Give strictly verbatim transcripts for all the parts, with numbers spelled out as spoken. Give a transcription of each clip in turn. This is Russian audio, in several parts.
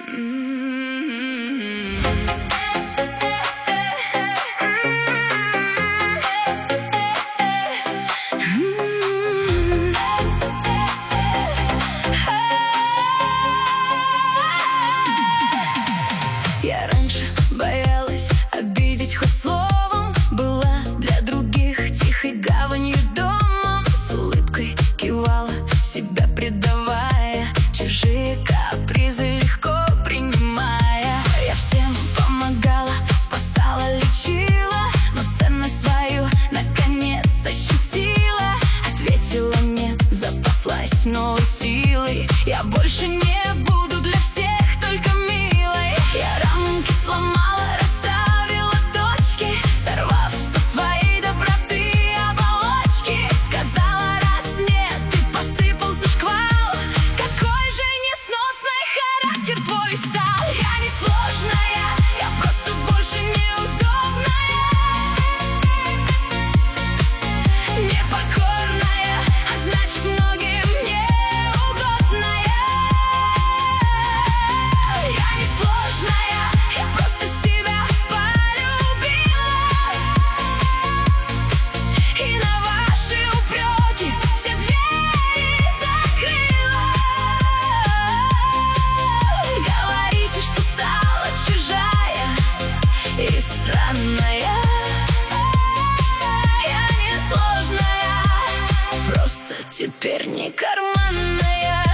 Я раньше боялась обидеть хоть словом, была для других тихой гаванью, домом. С улыбкой кивала, себя предавая, чужие капризы легко принимая. Я всем помогала, спасала, лечила, но ценность свою наконец ощутила. Ответила нет, запаслась новой силой. Я больше не буду для всех только милой. Я рамки сломала, расставила точки, сорвав со своей доброты оболочки. Сказала, раз нет, ты посыпался шквал. Какой же несносный характер твой стал. Я не сложная, я просто больше неудобная, непокорная, а значит многим неугодная. Я не сложная, я просто себя полюбила, и на ваши упреки все двери закрыла. Говорите, что стала чужая и странная. Я не сложная, просто теперь не карманная.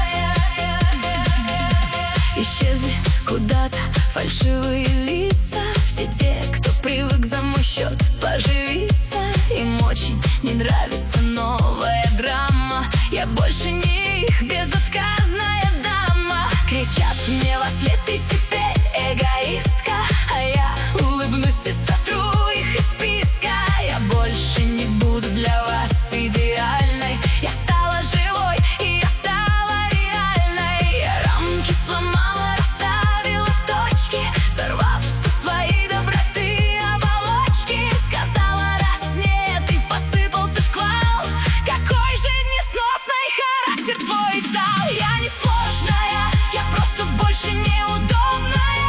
Исчезли куда-то фальшивые лица, все те, кто привык за мой счет поживиться. Им очень не нравится новая драма. Я больше не их безотказная дама. Кричат мне во след: ты теперь эгоистка. А я улыбнусь и сотру их из списка. Я больше не буду для вас идеальной. Я стала живой, и я стала реальной. Я рамки сломала, расставила точки, сорвав со своей доброты оболочки. Сказала, раз нет, ты посыпался шквал. Какой же несносный характер твой стал. Я не сложная, я просто больше неудобная,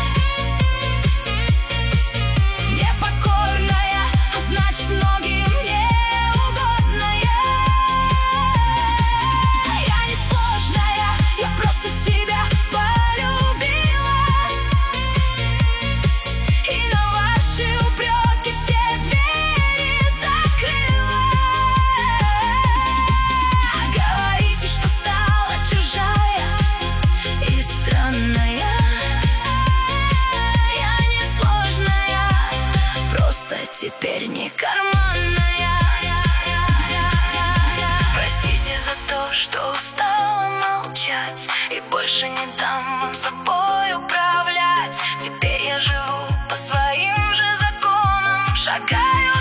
непокорная, а значит многим неугодная. Я не сложная, я просто себя полюбила, и на ваши упреки все двери закрыла. Говорите, что стала чужая и странная. Я не сложная, просто теперь не карманная. Простите за то, что устала молчать, и больше не дам вам собой управлять. Теперь я живу по своим же законам, шагаю